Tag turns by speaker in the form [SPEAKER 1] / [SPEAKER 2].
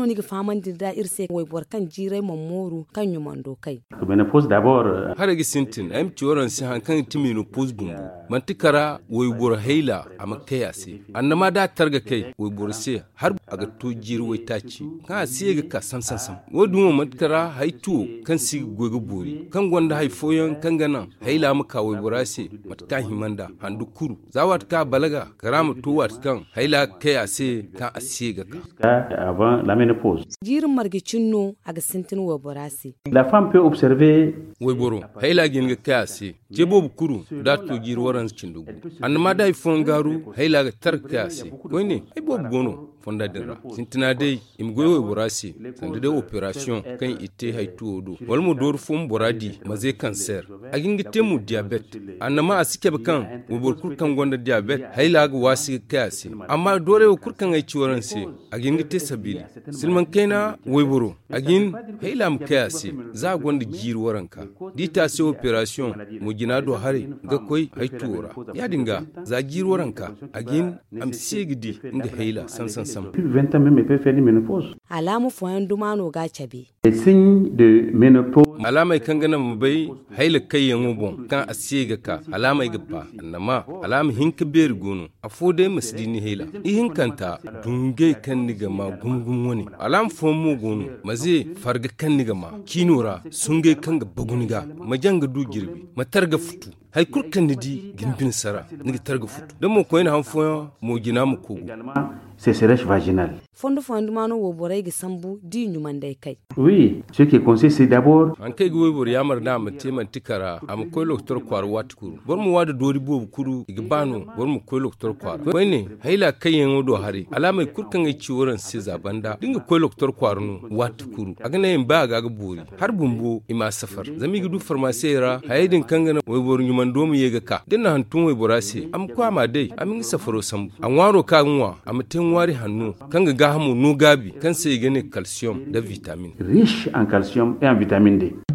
[SPEAKER 1] ni ga faman da irse wai bor kan jirai mamoru kan yumando kai
[SPEAKER 2] menopause d'abord
[SPEAKER 3] har ga sintin am ciworan si han kan timino pose bumbu mantikara wai bor haila amakaya se annama da targa kai wai bor se har aga to jiri wai taci ka se ga ka sam wodun mantikara haitu kan si gogo bori kan gonda haifoyan kan gana haila maka wai borase matka himanda handu kuru zawat ka balaga karama to wat kan haila kaya se ka asiga ka
[SPEAKER 2] avant la ménopause.
[SPEAKER 1] Jirin margicin no aga sintin wa borase.
[SPEAKER 2] La femme peut observer
[SPEAKER 3] wai boro haila gin ga kaya se je bobu kuru da to jiri waran cindugu annama dai fon garu haila ga tar kaya se wai ne ai bobu gono fonda dira sintina dai im goyo borase sanda dai operation kan ite haitu odo walmo dor fon boradi maze cancer agin gite mu diabete annama asike kan wobor kurkan gonda diabete haila ga wasi kayase amma dore kurkan ai ciworan se agin gite sabili silman kaina weboro agin haila mu kayase za gonda jiri waranka dita se operation mu gina do hare ga koi haitu ora ya dinga za jiri waranka agin am segidi inda haila san
[SPEAKER 2] 20 ans même peut faire une ménopause.
[SPEAKER 1] Alamu foyan dumano ga cabe.
[SPEAKER 2] Les signes de ménopause.
[SPEAKER 3] Alama kan gana mu bai haila kai yan bon kan asiga ka alama gaba annama alama hinka ber gono afode masdini haila i hinkanta dunge kan niga ma gumgum woni alam fomo gono maze farga kan niga ma kinora sunge kan ga baguniga majanga du girbi matarga futu hay kurkan di gimbin sara niga targa futu dan mo koyna han foyo mo gina mu kogo
[SPEAKER 2] c'est sèche vaginale.
[SPEAKER 1] Fondo mano wo borai ga sambu di nyuman dai kai.
[SPEAKER 2] Oui, ce qui consiste c'est d'abord
[SPEAKER 3] an kai go bor yamar da mu teman tikara am koy doktor kwar watkuru bor mu wada dori bobu kuru igbano bor mu koy doktor kwar wai ne haila kai yan do hari alamai kurkan ai ciworan se zabanda dinga koy doktor kwar no watkuru agana yin ba ga bori har bumbu ima safar zami gudu farmasera hayidin kangana wai bor nyuman do mu yega ka dinna hantun wai borase am kwama dai amin safaro sambu an waro ka nwa am ten wari hannu kanga ga hamu no gabi kan sai gane calcium da vitamin
[SPEAKER 2] riche en calcium et en vitamine D.